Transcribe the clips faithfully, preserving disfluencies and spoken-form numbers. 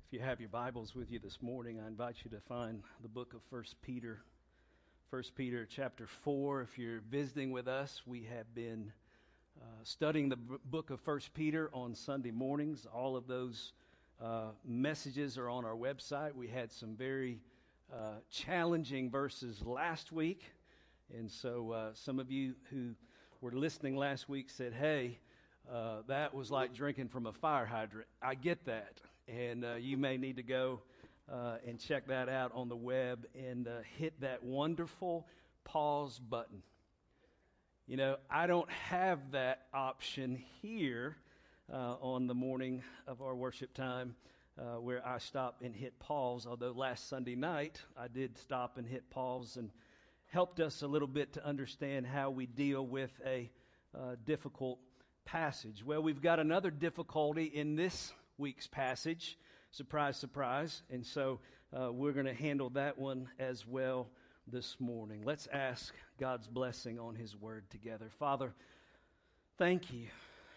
If you have your Bibles with you this morning, I invite you to find the book of First Peter. First Peter chapter four. If you're visiting with us, we have been uh, studying the b- book of First Peter on Sunday mornings. All of those uh, messages are on our website. We had some very uh, challenging verses last week. And so uh, some of you who were listening last week said, hey, uh, that was like drinking from a fire hydrant. I get that. And uh, you may need to go uh, and check that out on the web and uh, hit that wonderful pause button. You know, I don't have that option here uh, on the morning of our worship time uh, where I stop and hit pause, although last Sunday night I did stop and hit pause and helped us a little bit to understand how we deal with a uh, difficult passage. Well, we've got another difficulty in this week's passage. Surprise, surprise. And so uh, we're going to handle that one as well this morning. Let's ask God's blessing on His Word together. Father, thank you.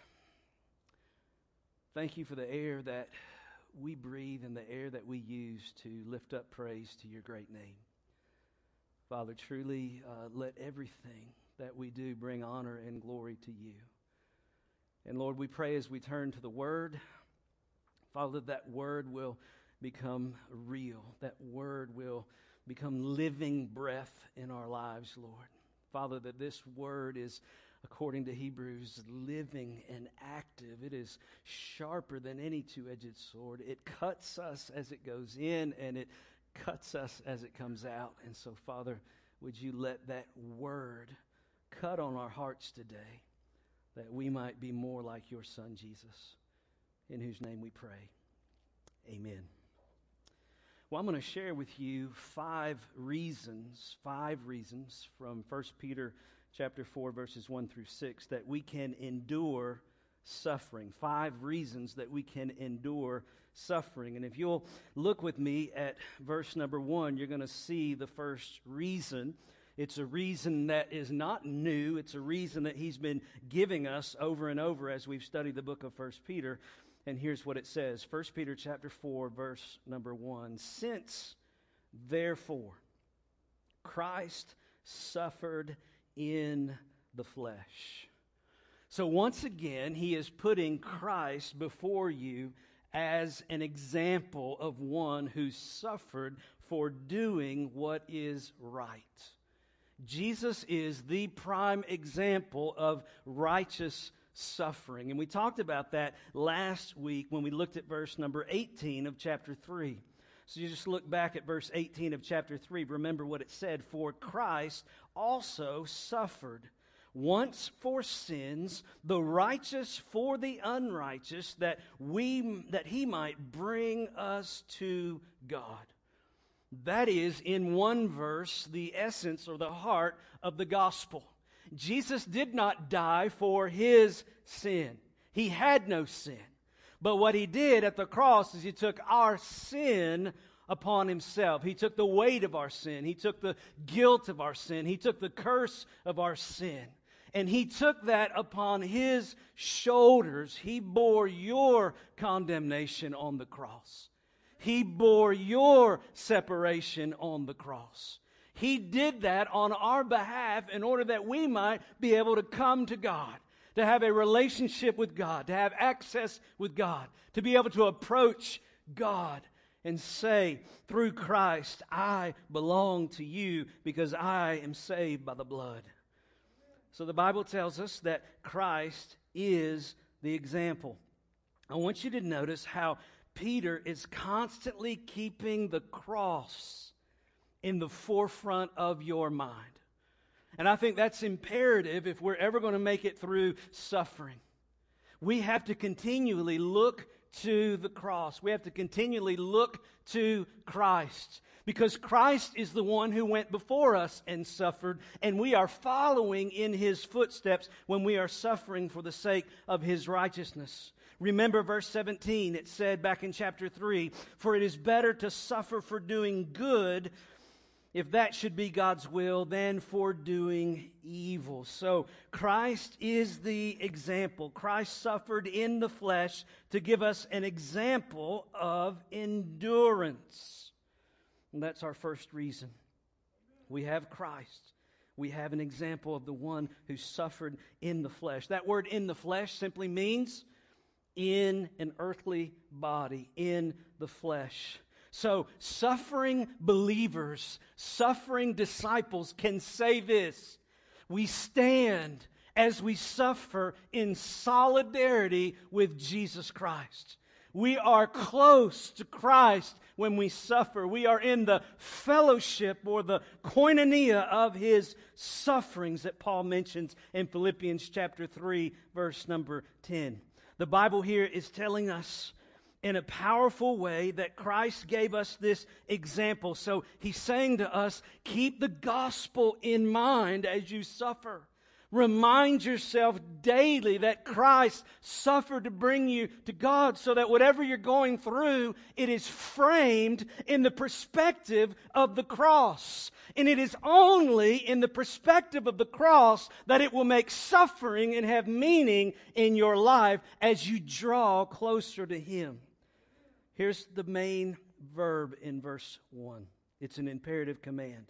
Thank you for the air that we breathe and the air that we use to lift up praise to your great name. Father, truly uh, let everything that we do bring honor and glory to you. And Lord, we pray as we turn to the Word, Father, that word will become real. That word will become living breath in our lives, Lord. Father, that this word is, according to Hebrews, living and active. It is sharper than any two-edged sword. It cuts us as it goes in, and it cuts us as it comes out. And so, Father, would you let that word cut on our hearts today, that we might be more like your Son, Jesus, in whose name we pray. Amen. Well, I'm going to share with you five reasons, five reasons from First Peter chapter four, verses one through six, that we can endure suffering. Five reasons that we can endure suffering. And if you'll look with me at verse number one, you're going to see the first reason. It's a reason that is not new. It's a reason that he's been giving us over and over as we've studied the book of First Peter. And here's what it says. First Peter chapter four, verse number one. Since, therefore, Christ suffered in the flesh. So once again, he is putting Christ before you as an example of one who suffered for doing what is right. Jesus is the prime example of righteous suffering. And we talked about that last week when we looked at verse number eighteen of chapter three. So you just look back at verse eighteen of chapter three. Remember what it said. For Christ also suffered once for sins, the righteous for the unrighteous, that we that he might bring us to God. That is, in one verse, the essence or the heart of the gospel. Jesus did not die for his sin. He had no sin. But what he did at the cross is he took our sin upon himself. He took the weight of our sin. He took the guilt of our sin. He took the curse of our sin. And he took that upon his shoulders. He bore your condemnation on the cross. He bore your separation on the cross. He did that on our behalf in order that we might be able to come to God, to have a relationship with God, to have access with God, to be able to approach God and say, through Christ, I belong to you because I am saved by the blood. So the Bible tells us that Christ is the example. I want you to notice how Peter is constantly keeping the cross in the forefront of your mind. And I think that's imperative if we're ever going to make it through suffering. We have to continually look to the cross. We have to continually look to Christ. Because Christ is the one who went before us and suffered, and we are following in His footsteps when we are suffering for the sake of His righteousness. Remember verse seventeen, it said back in chapter three, for it is better to suffer for doing good if that should be God's will, than for doing evil. So Christ is the example. Christ suffered in the flesh to give us an example of endurance. And that's our first reason. We have Christ. We have an example of the one who suffered in the flesh. That word "in the flesh" simply means in an earthly body, in the flesh. So suffering believers, suffering disciples can say this: we stand as we suffer in solidarity with Jesus Christ. We are close to Christ when we suffer. We are in the fellowship or the koinonia of His sufferings that Paul mentions in Philippians chapter three, verse number ten. The Bible here is telling us in a powerful way that Christ gave us this example. So He's saying to us, keep the gospel in mind as you suffer. Remind yourself daily that Christ suffered to bring you to God, so that whatever you're going through, it is framed in the perspective of the cross. And it is only in the perspective of the cross that it will make suffering and have meaning in your life as you draw closer to Him. Here's the main verb in verse one. It's an imperative command.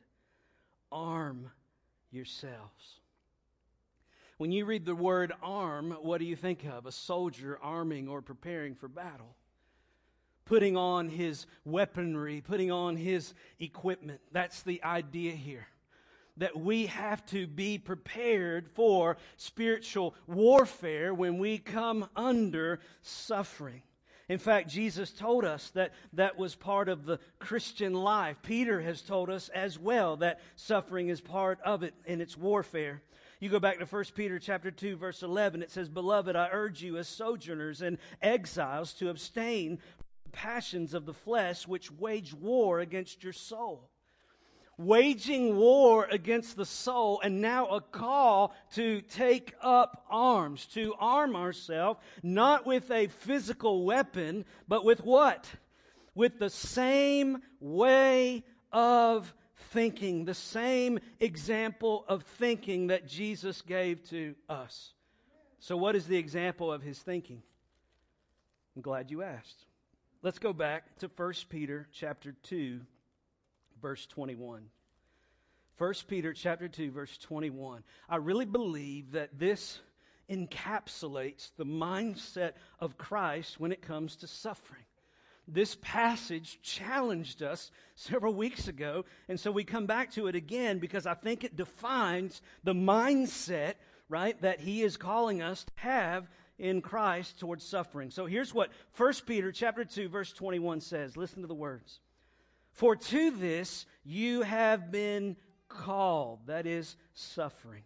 Arm yourselves. When you read the word arm, what do you think of? A soldier arming or preparing for battle. Putting on his weaponry, putting on his equipment. That's the idea here. That we have to be prepared for spiritual warfare when we come under suffering. In fact, Jesus told us that that was part of the Christian life. Peter has told us as well that suffering is part of it in its warfare. You go back to First Peter chapter two, verse eleven. It says, "Beloved, I urge you as sojourners and exiles to abstain from the passions of the flesh which wage war against your soul." Waging war against the soul, and now a call to take up arms, to arm ourselves, not with a physical weapon, but with what? With the same way of thinking, the same example of thinking that Jesus gave to us. So what is the example of His thinking? I'm glad you asked. Let's go back to First Peter chapter two, verse twenty-one. First Peter chapter two, verse twenty-one. I really believe that this encapsulates the mindset of Christ when it comes to suffering. This passage challenged us several weeks ago, and so we come back to it again because I think it defines the mindset, right, that He is calling us to have in Christ towards suffering. So here's what First Peter chapter two, verse twenty-one says. Listen to the words. "For to this you have been called," that is, suffering,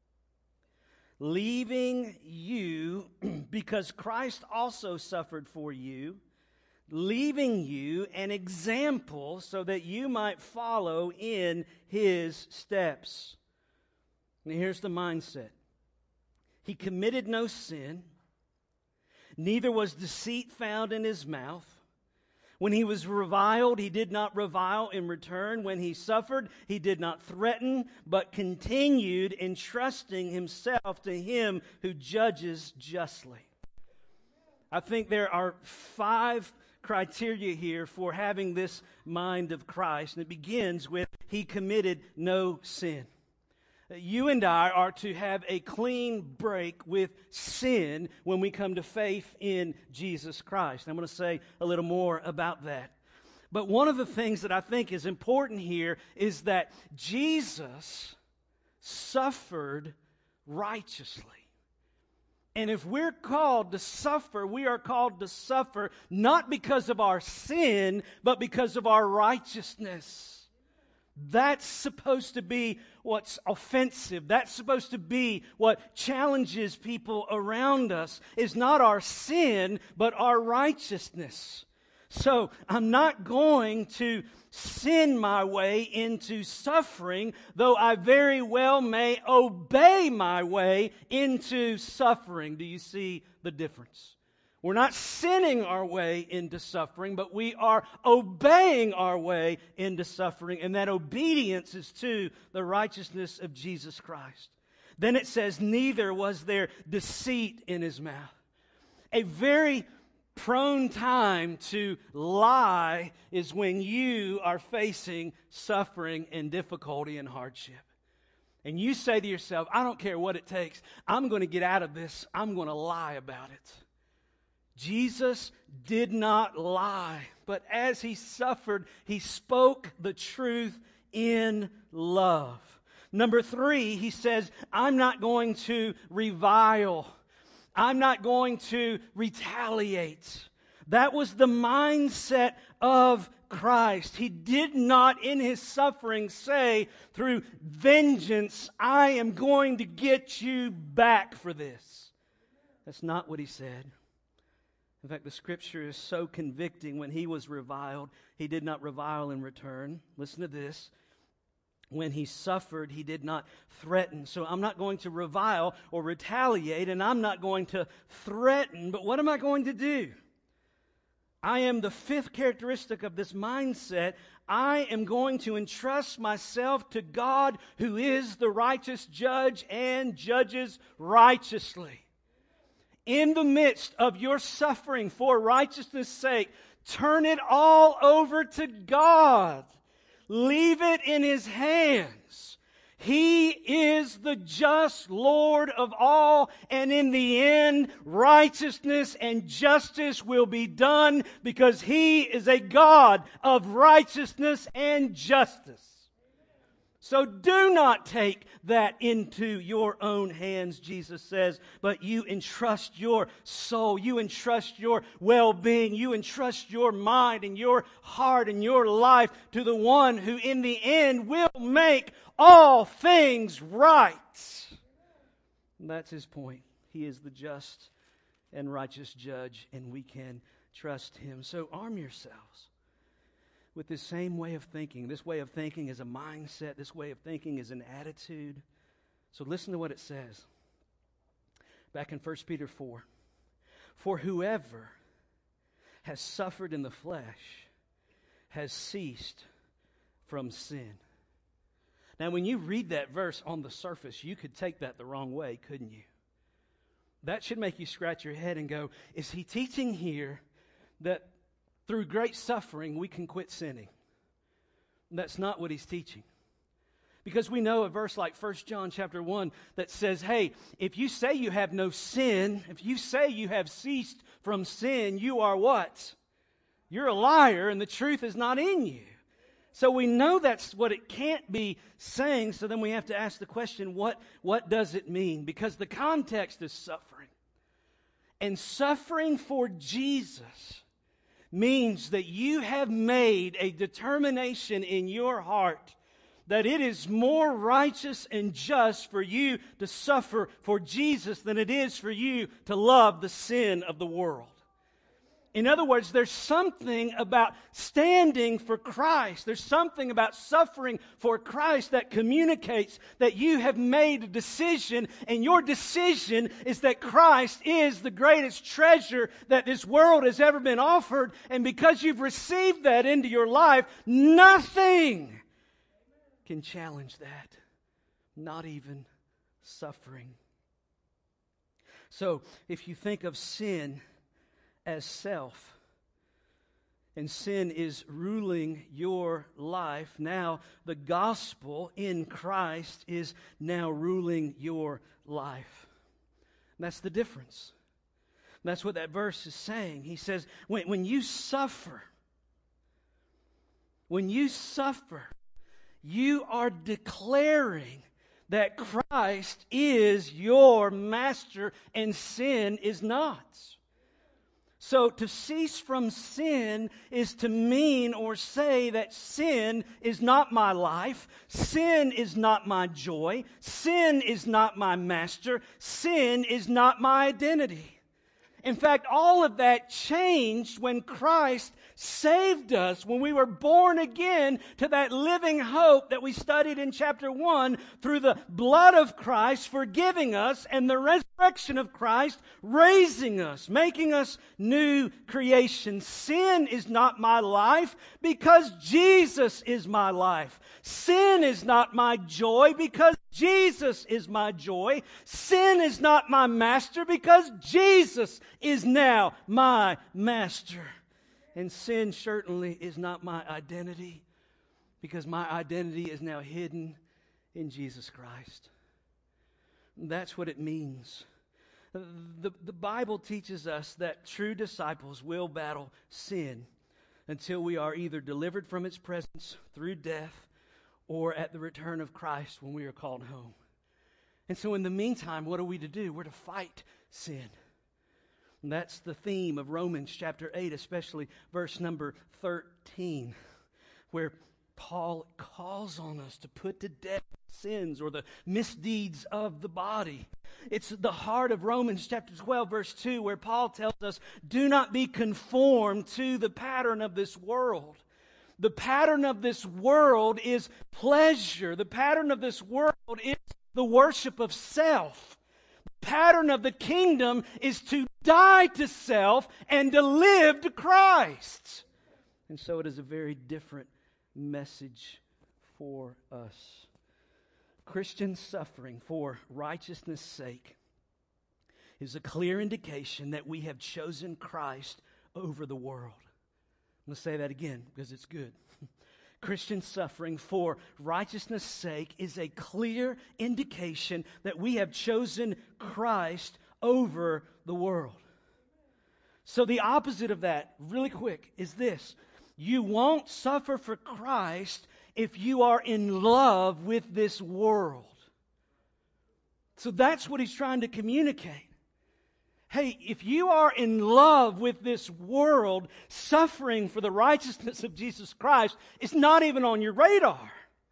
"leaving you because Christ also suffered for you, leaving you an example so that you might follow in His steps." And here's the mindset. He committed no sin, neither was deceit found in His mouth. When He was reviled, He did not revile in return. When He suffered, He did not threaten, but continued entrusting Himself to Him who judges justly. I think there are five criteria here for having this mind of Christ, and it begins with He committed no sin. You and I are to have a clean break with sin when we come to faith in Jesus Christ. I'm going to say a little more about that. But one of the things that I think is important here is that Jesus suffered righteously. And if we're called to suffer, we are called to suffer not because of our sin, but because of our righteousness. That's supposed to be what's offensive. That's supposed to be what challenges people around us, is not our sin, but our righteousness. So I'm not going to sin my way into suffering, though I very well may obey my way into suffering. Do you see the difference? We're not sinning our way into suffering, but we are obeying our way into suffering, and that obedience is to the righteousness of Jesus Christ. Then it says, neither was there deceit in his mouth. A very prone time to lie is when you are facing suffering and difficulty and hardship. And you say to yourself, I don't care what it takes. I'm going to get out of this. I'm going to lie about it. Jesus did not lie, but as he suffered, he spoke the truth in love. Number three, he says, I'm not going to revile. I'm not going to retaliate. That was the mindset of Christ. He did not in his suffering say through vengeance, I am going to get you back for this. That's not what he said. In fact, the scripture is so convicting. When he was reviled, he did not revile in return. Listen to this. When he suffered, he did not threaten. So I'm not going to revile or retaliate, and I'm not going to threaten. But what am I going to do? I am the fifth characteristic of this mindset. I am going to entrust myself to God, who is the righteous judge and judges righteously. In the midst of your suffering for righteousness' sake, turn it all over to God. Leave it in his hands. He is the just Lord of all, and in the end, righteousness and justice will be done because he is a God of righteousness and justice. So do not take that into your own hands, Jesus says, but you entrust your soul, you entrust your well-being, you entrust your mind and your heart and your life to the one who in the end will make all things right. And that's his point. He is the just and righteous judge, and we can trust him. So arm yourselves with this same way of thinking. This way of thinking is a mindset. This way of thinking is an attitude. So listen to what it says. Back in First Peter four. For whoever has suffered in the flesh has ceased from sin. Now, when you read that verse on the surface, you could take that the wrong way, couldn't you? That should make you scratch your head and go, is he teaching here that through great suffering, we can quit sinning? That's not what he's teaching. Because we know a verse like First John chapter one that says, hey, if you say you have no sin, if you say you have ceased from sin, you are what? You're a liar and the truth is not in you. So we know that's what it can't be saying, so then we have to ask the question, what, what does it mean? Because the context is suffering. And suffering for Jesus means that you have made a determination in your heart that it is more righteous and just for you to suffer for Jesus than it is for you to love the sin of the world. In other words, there's something about standing for Christ. There's something about suffering for Christ that communicates that you have made a decision, and your decision is that Christ is the greatest treasure that this world has ever been offered. And because you've received that into your life, nothing can challenge that. Not even suffering. So, if you think of sin as self, and sin is ruling your life, now the gospel in Christ is now ruling your life. That's the difference. That's what that verse is saying. He says, when, when you suffer, when you suffer, you are declaring that Christ is your master and sin is not. So to cease from sin is to mean or say that sin is not my life, sin is not my joy, sin is not my master, sin is not my identity. In fact, all of that changed when Christ saved us, when we were born again to that living hope that we studied in chapter one through the blood of Christ forgiving us and the resurrection of Christ raising us, making us new creations. Sin is not my life because Jesus is my life. Sin is not my joy because Jesus is my joy. Sin is not my master because Jesus is now my master. And sin certainly is not my identity because my identity is now hidden in Jesus Christ. That's what it means. The, the Bible teaches us that true disciples will battle sin until we are either delivered from its presence through death or at the return of Christ when we are called home. And so in the meantime, what are we to do? We're to fight sin. And that's the theme of Romans chapter eight, especially verse number thirteen, where Paul calls on us to put to death sins or the misdeeds of the body. It's the heart of Romans chapter twelve, verse two, where Paul tells us, do not be conformed to the pattern of this world. The pattern of this world is pleasure. The pattern of this world is the worship of self. The pattern of the kingdom is to die to self and to live to Christ. And so it is a very different message for us. Christian suffering for righteousness' sake is a clear indication that we have chosen Christ over the world. I'm going to say that again because it's good. Christian suffering for righteousness' sake is a clear indication that we have chosen Christ over the world. So the opposite of that, really quick, is this. You won't suffer for Christ if you are in love with this world. So that's what he's trying to communicate. Hey, if you are in love with this world, suffering for the righteousness of Jesus Christ is not even on your radar.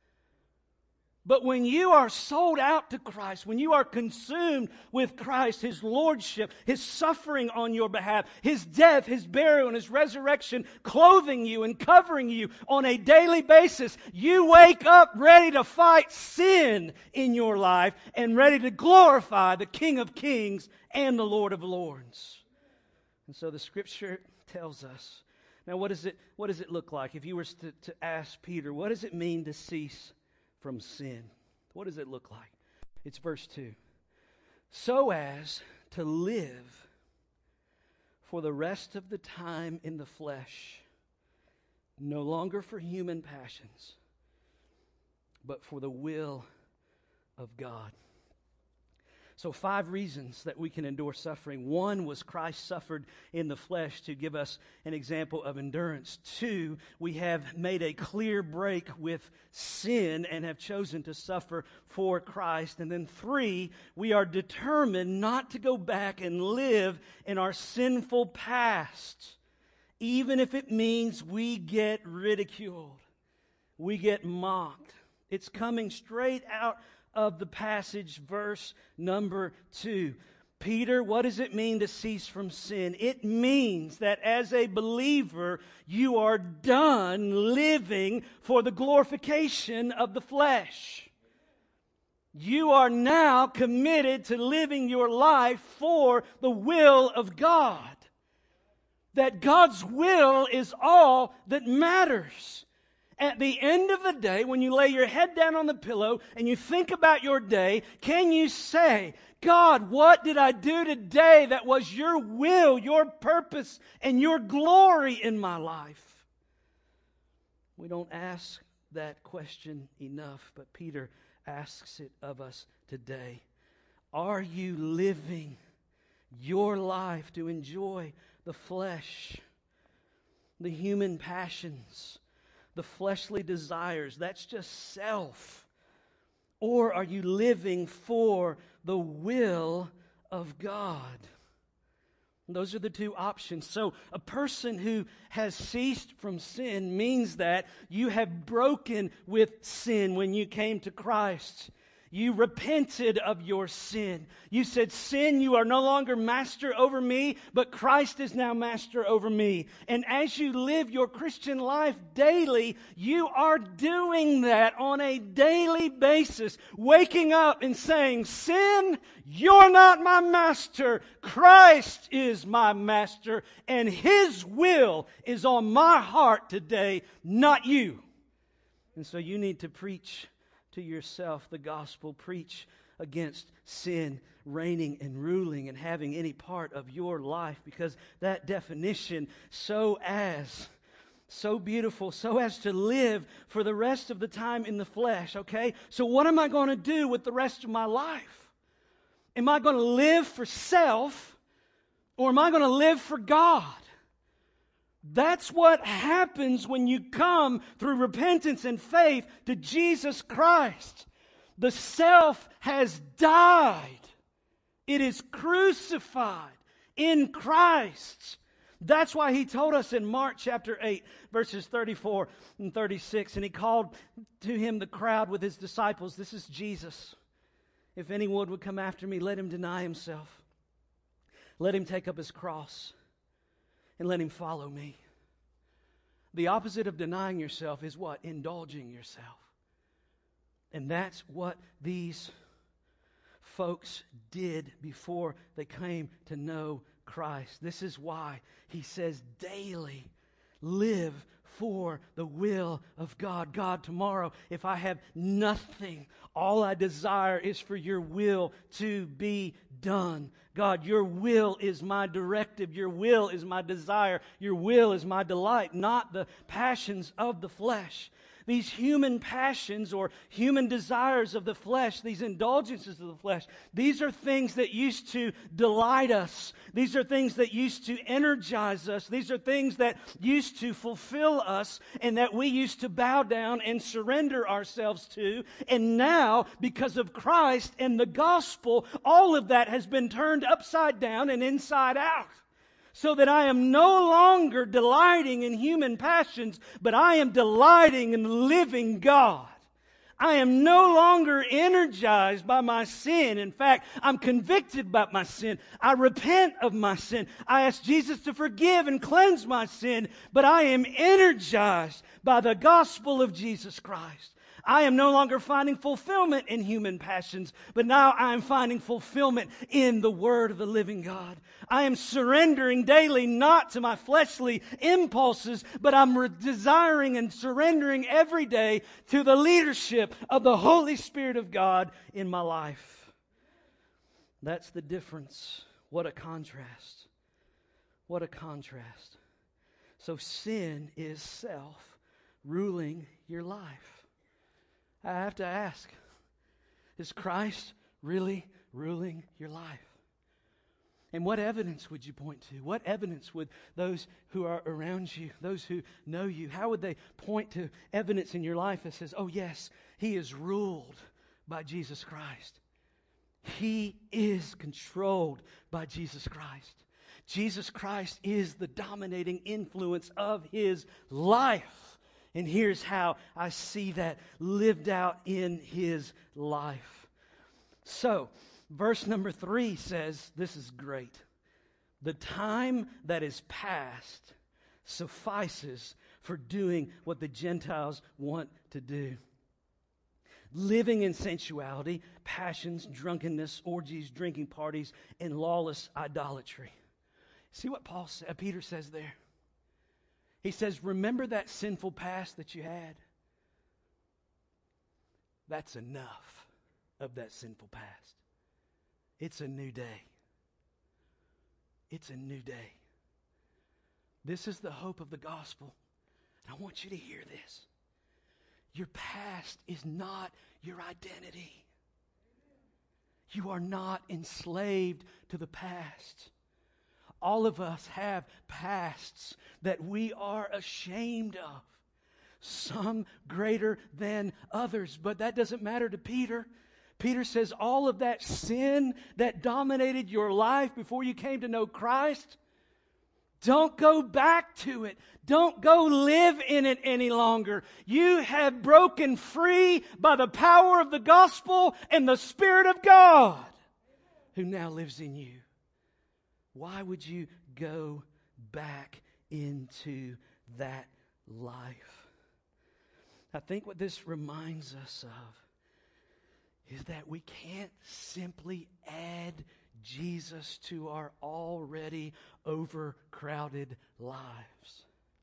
But when you are sold out to Christ, when you are consumed with Christ, His lordship, His suffering on your behalf, His death, His burial, and His resurrection, clothing you and covering you on a daily basis, you wake up ready to fight sin in your life and ready to glorify the King of Kings and the Lord of Lords. And so the Scripture tells us. Now, what does it, what does it look like? If you were to, to ask Peter, what does it mean to cease from sin? What does it look like? It's verse two. So as to live for the rest of the time in the flesh, no longer for human passions, but for the will of God. So five reasons that we can endure suffering. One was Christ suffered in the flesh to give us an example of endurance. Two, we have made a clear break with sin and have chosen to suffer for Christ. And then three, we are determined not to go back and live in our sinful past, even if it means we get ridiculed, we get mocked. It's coming straight out of the passage, verse number two. Peter, what does it mean to cease from sin? It means that as a believer, you are done living for the glorification of the flesh. You are now committed to living your life for the will of God. That God's will is all that matters. At the end of the day, when you lay your head down on the pillow and you think about your day, can you say, God, what did I do today that was your will, your purpose, and your glory in my life? We don't ask that question enough, but Peter asks it of us today. Are you living your life to enjoy the flesh, the human passions, the fleshly desires? That's just self. Or are you living for the will of God? Those are the two options. So a person who has ceased from sin means that you have broken with sin when you came to Christ. You repented of your sin. You said, sin, you are no longer master over me, but Christ is now master over me. And as you live your Christian life daily, you are doing that on a daily basis, waking up and saying, sin, you're not my master. Christ is my master, and His will is on my heart today, not you. And so you need to preach to yourself the gospel. Preach against sin reigning and ruling and having any part of your life, because that definition, so as so beautiful, so as to live for the rest of the time in the flesh. Okay, so what am I going to do with the rest of my life? Am I going to live for self, or am I going to live for God? That's what happens when you come through repentance and faith to Jesus Christ. The self has died. It is crucified in Christ. That's why He told us in Mark chapter eight, verses thirty-four and thirty-six, and He called to Him the crowd with His disciples. This is Jesus. If anyone would come after me, let him deny himself. Let him take up his cross and let him follow me. The opposite of denying yourself is what? Indulging yourself. And that's what these folks did before they came to know Christ. This is why He says daily, live for the will of God. God, tomorrow, if I have nothing, all I desire is for your will to be done. God, your will is my directive. Your will is my desire. Your will is my delight, not the passions of the flesh. These human passions or human desires of the flesh, these indulgences of the flesh, these are things that used to delight us. These are things that used to energize us. These are things that used to fulfill us and that we used to bow down and surrender ourselves to. And now, because of Christ and the gospel, all of that has been turned upside down and inside out. So that I am no longer delighting in human passions, but I am delighting in the living God. I am no longer energized by my sin. In fact, I'm convicted by my sin. I repent of my sin. I ask Jesus to forgive and cleanse my sin, but I am energized by the gospel of Jesus Christ. I am no longer finding fulfillment in human passions, but now I am finding fulfillment in the Word of the living God. I am surrendering daily not to my fleshly impulses, but I'm re- desiring and surrendering every day to the leadership of the Holy Spirit of God in my life. That's the difference. What a contrast. What a contrast. So sin is self ruling your life. I have to ask, is Christ really ruling your life? And what evidence would you point to? What evidence would those who are around you, those who know you, how would they point to evidence in your life that says, oh yes, He is ruled by Jesus Christ. He is controlled by Jesus Christ. Jesus Christ is the dominating influence of His life. And here's how I see that lived out in His life. So, verse number three says, this is great. The time that is past suffices for doing what the Gentiles want to do. Living in sensuality, passions, drunkenness, orgies, drinking parties, and lawless idolatry. See what Paul said, Peter says there? He says, remember that sinful past that you had? That's enough of that sinful past. It's a new day. It's a new day. This is the hope of the gospel. And I want you to hear this. Your past is not your identity. You are not enslaved to the past. All of us have pasts that we are ashamed of. Some greater than others. But that doesn't matter to Peter. Peter says all of that sin that dominated your life before you came to know Christ, Don't go back to it. Don't go live in it any longer. You have broken free by the power of the gospel and the Spirit of God who now lives in you. Why would you go back into that life? I think what this reminds us of is that we can't simply add Jesus to our already overcrowded lives.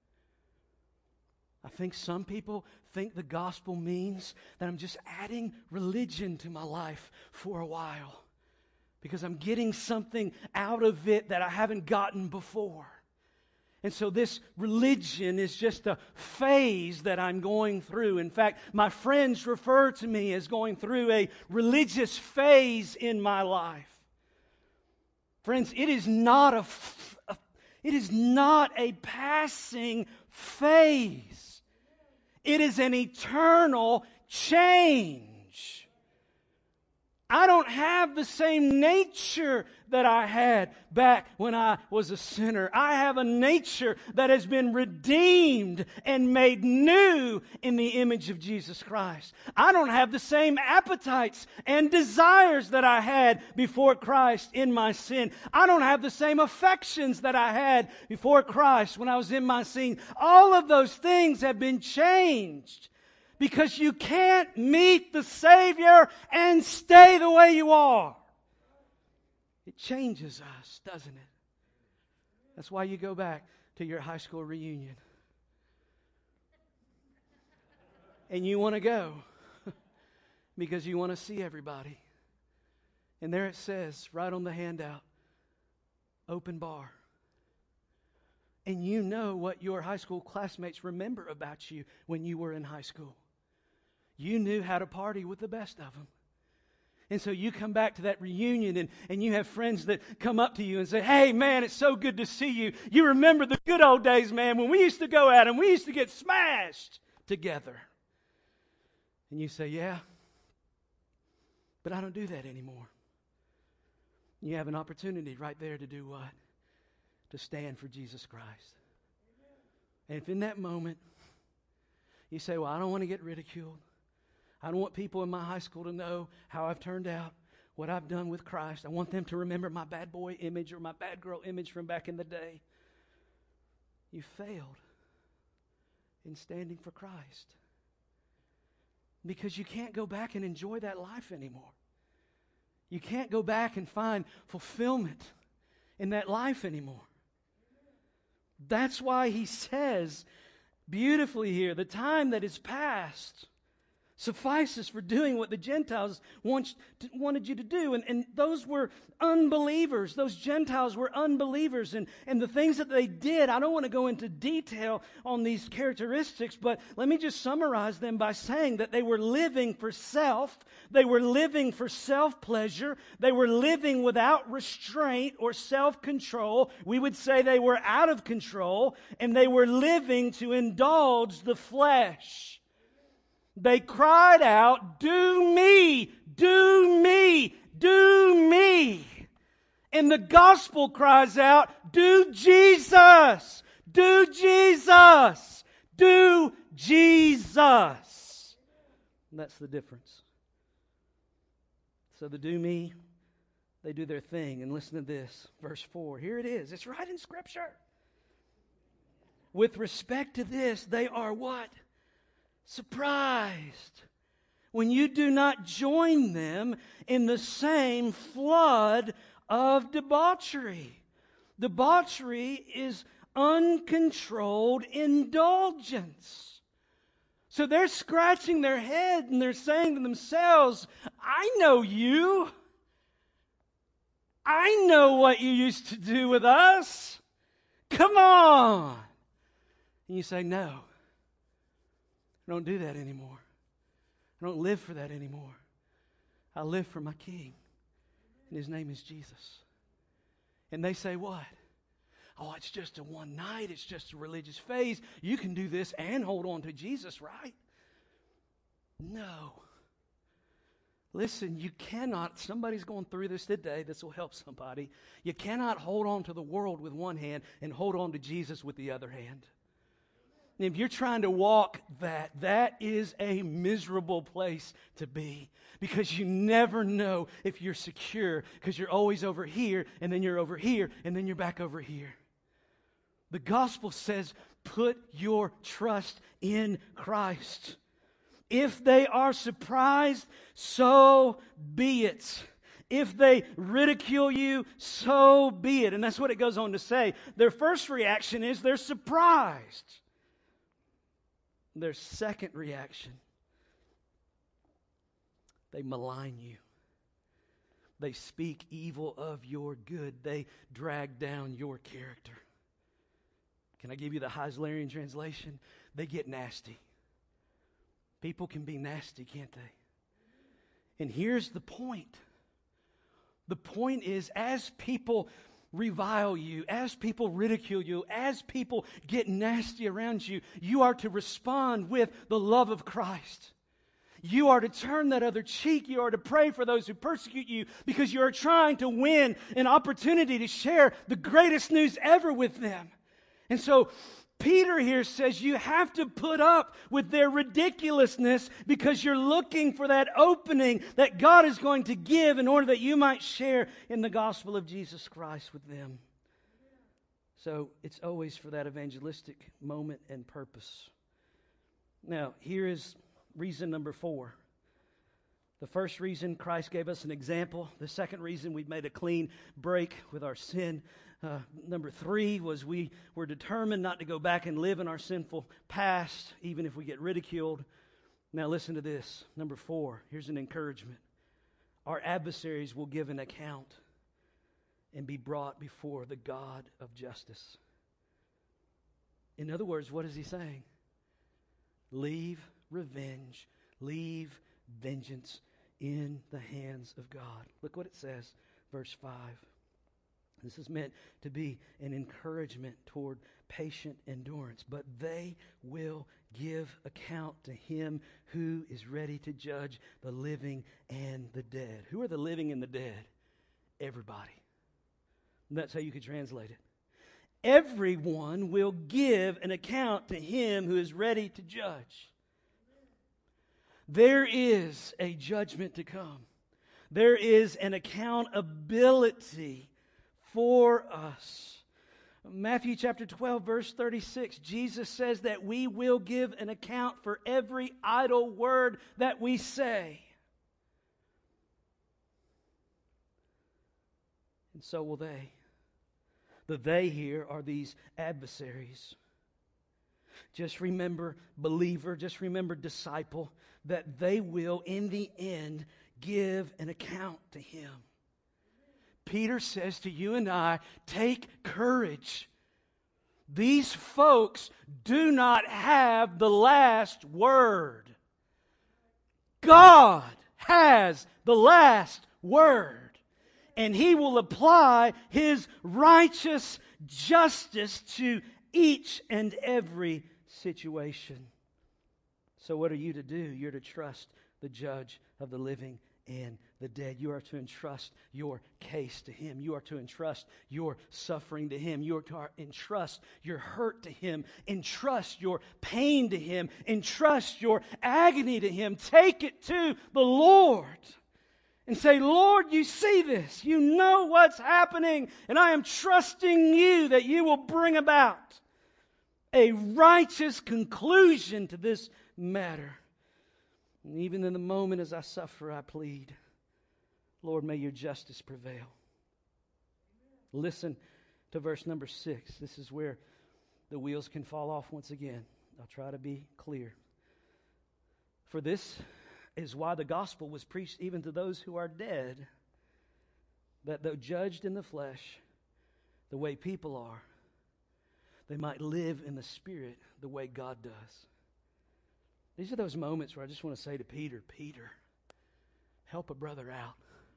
I think some people think the gospel means that I'm just adding religion to my life for a while because I'm getting something out of it that I haven't gotten before. And so this religion is just a phase that I'm going through. In fact, my friends refer to me as going through a religious phase in my life. Friends, it is not a, a it is not a passing phase. It is an eternal change. I don't have the same nature that I had back when I was a sinner. I have a nature that has been redeemed and made new in the image of Jesus Christ. I don't have the same appetites and desires that I had before Christ in my sin. I don't have the same affections that I had before Christ when I was in my sin. All of those things have been changed. Because you can't meet the Savior and stay the way you are. It changes us, doesn't it? That's why you go back to your high school reunion. And you want to go because you want to see everybody. And there it says, right on the handout, open bar. And you know what your high school classmates remember about you when you were in high school. You knew how to party with the best of them. And so you come back to that reunion and, and you have friends that come up to you and say, hey, man, it's so good to see you. You remember the good old days, man, when we used to go out and we used to get smashed together. And you say, yeah, but I don't do that anymore. You have an opportunity right there to do what? To stand for Jesus Christ. And if in that moment you say, well, I don't want to get ridiculed. I don't want people in my high school to know how I've turned out, what I've done with Christ. I want them to remember my bad boy image or my bad girl image from back in the day. You failed in standing for Christ. Because you can't go back and enjoy that life anymore. You can't go back and find fulfillment in that life anymore. That's why he says beautifully here, the time that is past suffices for doing what the Gentiles want, wanted you to do. And, and those were unbelievers. Those Gentiles were unbelievers. And, and the things that they did, I don't want to go into detail on these characteristics, but let me just summarize them by saying that they were living for self. They were living for self-pleasure. They were living without restraint or self-control. We would say they were out of control, and they were living to indulge the flesh. They cried out, do me, do me, do me. And the gospel cries out, do Jesus, do Jesus, do Jesus. And that's the difference. So the do me, they do their thing. And listen to this, verse four. Here it is. It's right in Scripture. With respect to this, they are what? Surprised when you do not join them in the same flood of debauchery. Debauchery is uncontrolled indulgence. So they're scratching their head and they're saying to themselves, I know you. I know what you used to do with us. Come on. And you say, no. I don't do that anymore. I don't live for that anymore. I live for my King. And His name is Jesus. And they say what? Oh, it's just a one night. It's just a religious phase. You can do this and hold on to Jesus, right? No. Listen, you cannot, somebody's going through this today, this will help somebody. You cannot hold on to the world with one hand and hold on to Jesus with the other hand. And if you're trying to walk that, that is a miserable place to be, because you never know if you're secure, because you're always over here, and then you're over here, and then you're back over here. The gospel says, put your trust in Christ. If they are surprised, so be it. If they ridicule you, so be it. And that's what it goes on to say. Their first reaction is they're surprised. Their second reaction, they malign you. They speak evil of your good. They drag down your character. Can I give you the Heislerian translation? They get nasty. People can be nasty, can't they? And here's the point. The point is, as people revile you, as people ridicule you, as people get nasty around you, you are to respond with the love of Christ. You are to turn that other cheek. You are to pray for those who persecute you, because you are trying to win an opportunity to share the greatest news ever with them. And so Peter here says you have to put up with their ridiculousness, because you're looking for that opening that God is going to give in order that you might share in the gospel of Jesus Christ with them. So it's always for that evangelistic moment and purpose. Now, here is reason number four. The first reason, Christ gave us an example. The second reason, we've made a clean break with our sin. Uh, number three was we were determined not to go back and live in our sinful past, even if we get ridiculed. Now listen to this. Number four, here's an encouragement. Our adversaries will give an account and be brought before the God of justice. In other words, what is he saying? Leave revenge, leave vengeance in the hands of God. Look what it says, verse five. This is meant to be an encouragement toward patient endurance. But they will give account to him who is ready to judge the living and the dead. Who are the living and the dead? Everybody. And that's how you could translate it. Everyone will give an account to him who is ready to judge. There is a judgment to come. There is an accountability for us. Matthew chapter twelve, verse thirty-six, Jesus says that we will give an account for every idle word that we say. And so will they. The they here are these adversaries. Just remember, believer, just remember, disciple, that they will, in the end, give an account to him. Peter says to you and I, take courage. These folks do not have the last word. God has the last word. And he will apply his righteous justice to each and every situation. So what are you to do? You're to trust the judge of the living and the dead. You are to entrust your case to him. You are to entrust your suffering to him. You are to entrust your hurt to him. Entrust your pain to him. Entrust your agony to him. Take it to the Lord and say, Lord, you see this. You know what's happening, and I am trusting you that you will bring about a righteous conclusion to this matter. And even in the moment as I suffer, I plead, Lord, may your justice prevail. Listen to verse number six. This is where the wheels can fall off once again. I'll try to be clear. For this is why the gospel was preached even to those who are dead, that though judged in the flesh, the way people are, they might live in the Spirit the way God does. These are those moments where I just want to say to Peter, Peter, help a brother out.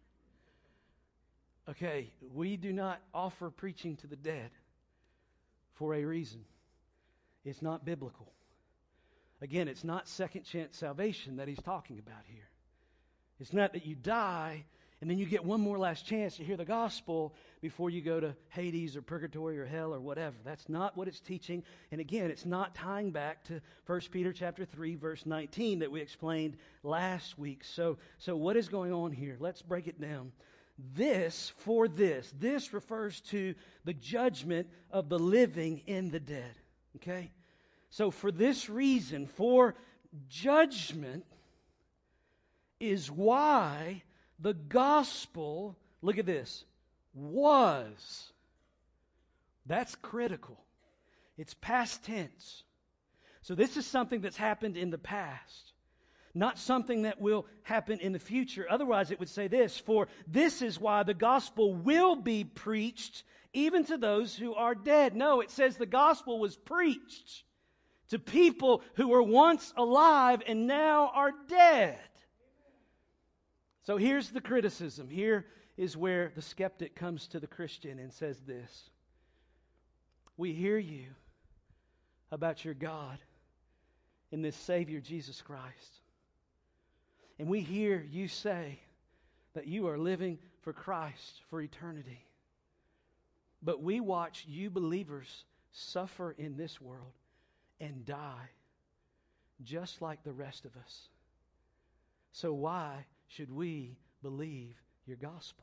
Okay, we do not offer preaching to the dead for a reason. It's not biblical. Again, it's not second chance salvation that he's talking about here. It's not that you die and then you get one more last chance to hear the gospel before you go to Hades or purgatory or hell or whatever. That's not what it's teaching. And again, it's not tying back to First Peter chapter three, verse nineteen that we explained last week. So, so what is going on here? Let's break it down. This, for this, this refers to the judgment of the living and the dead. Okay? So for this reason, for judgment is why the gospel, look at this, was. That's critical. It's past tense. So this is something that's happened in the past, not something that will happen in the future. Otherwise it would say this, for this is why the gospel will be preached even to those who are dead. No, it says the gospel was preached to people who were once alive and now are dead. So here's the criticism. Here is where the skeptic comes to the Christian and says this. We hear you about your God and this Savior, Jesus Christ. And we hear you say that you are living for Christ for eternity. But we watch you believers suffer in this world and die just like the rest of us. So why should we believe your gospel?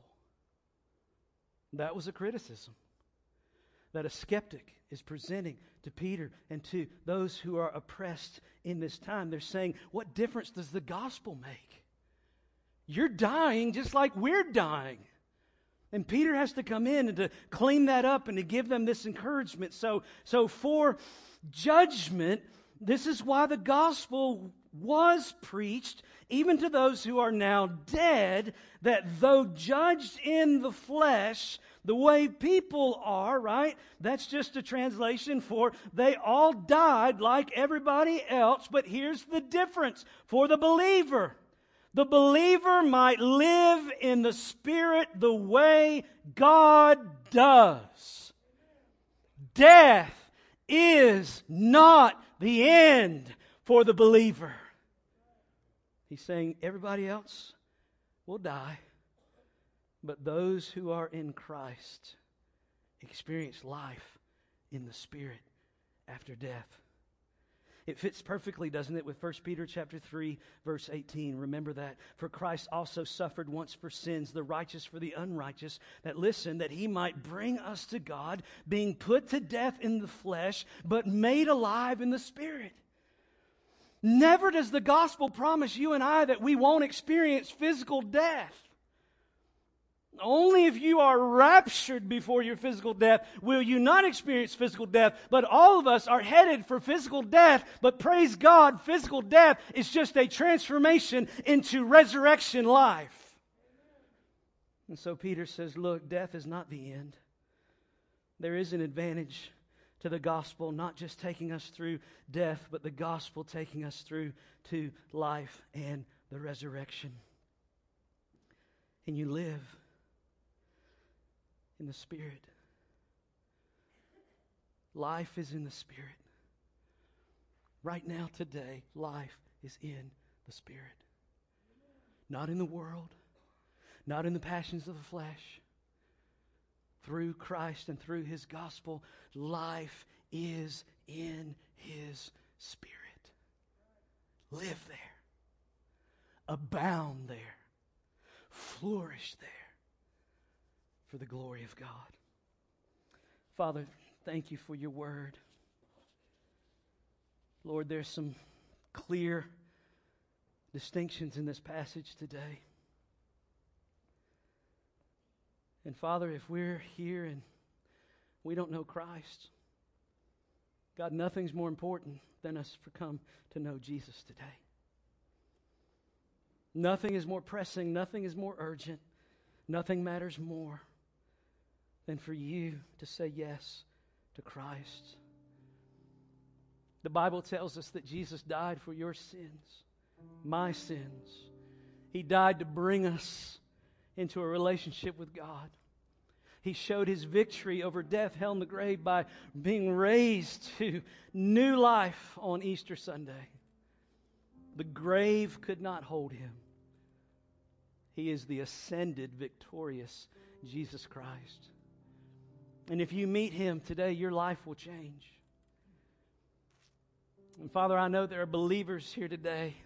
That was a criticism that a skeptic is presenting to Peter and to those who are oppressed in this time. They're saying, what difference does the gospel make? You're dying just like we're dying. And Peter has to come in and to clean that up and to give them this encouragement. So, so for judgment, this is why the gospel was preached, even to those who are now dead, that though judged in the flesh, the way people are, right? That's just a translation for they all died like everybody else. But here's the difference for the believer. The believer might live in the Spirit the way God does. Death is not the end for the believer. He's saying everybody else will die, but those who are in Christ experience life in the Spirit after death. It fits perfectly, doesn't it, with First Peter chapter three, verse eighteen. Remember that. For Christ also suffered once for sins, the righteous for the unrighteous, that listen, that he might bring us to God, being put to death in the flesh, but made alive in the Spirit. Never does the gospel promise you and I that we won't experience physical death. Only if you are raptured before your physical death will you not experience physical death. But all of us are headed for physical death. But praise God, physical death is just a transformation into resurrection life. And so Peter says, look, death is not the end. There is an advantage to the gospel, not just taking us through death, but the gospel taking us through to life and the resurrection. And you live in the Spirit. Life is in the Spirit. Right now, today, life is in the Spirit. Not in the world, not in the passions of the flesh. Through Christ and through His gospel, life is in His Spirit. Live there. Abound there. Flourish there. For the glory of God. Father, thank you for your word. Lord, there's some clear distinctions in this passage today. And Father, if we're here and we don't know Christ, God, nothing's more important than us to come to know Jesus today. Nothing is more pressing, nothing is more urgent, nothing matters more than for you to say yes to Christ. The Bible tells us that Jesus died for your sins, my sins. He died to bring us into a relationship with God. He showed His victory over death, hell, and the grave by being raised to new life on Easter Sunday. The grave could not hold Him. He is the ascended, victorious Jesus Christ. And if you meet Him today, your life will change. And Father, I know there are believers here today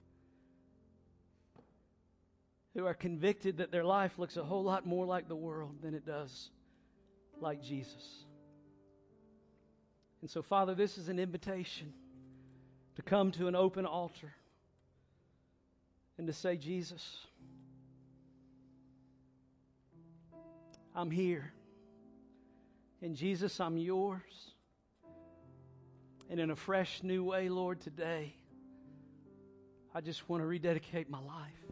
who are convicted that their life looks a whole lot more like the world than it does like Jesus. And so, Father, this is an invitation to come to an open altar and to say, Jesus, I'm here. And Jesus, I'm yours. And in a fresh new way, Lord, today, I just want to rededicate my life.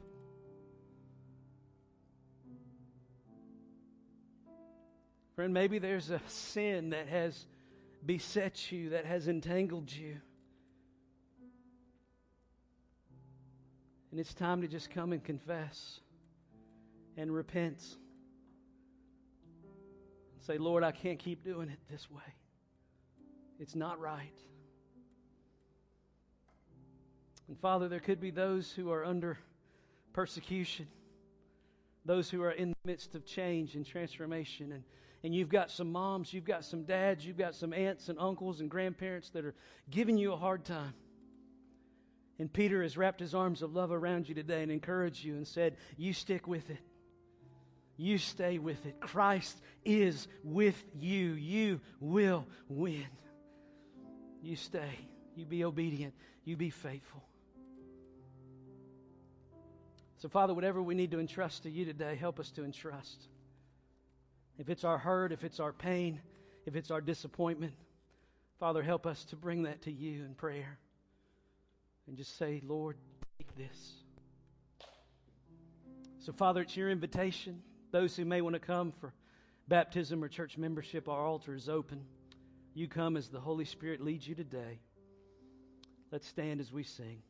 Friend, maybe there's a sin that has beset you, that has entangled you. And it's time to just come and confess and repent. Say, Lord, I can't keep doing it this way. It's not right. And Father, there could be those who are under persecution, those who are in the midst of change and transformation. And, and you've got some moms, you've got some dads, you've got some aunts and uncles and grandparents that are giving you a hard time. And Peter has wrapped his arms of love around you today and encouraged you and said, you stick with it. You stay with it. Christ is with you. You will win. You stay. You be obedient. You be faithful. So, Father, whatever we need to entrust to you today, help us to entrust. If it's our hurt, if it's our pain, if it's our disappointment, Father, help us to bring that to you in prayer. And just say, Lord, take this. So, Father, it's your invitation. Those who may want to come for baptism or church membership, our altar is open. You come as the Holy Spirit leads you today. Let's stand as we sing.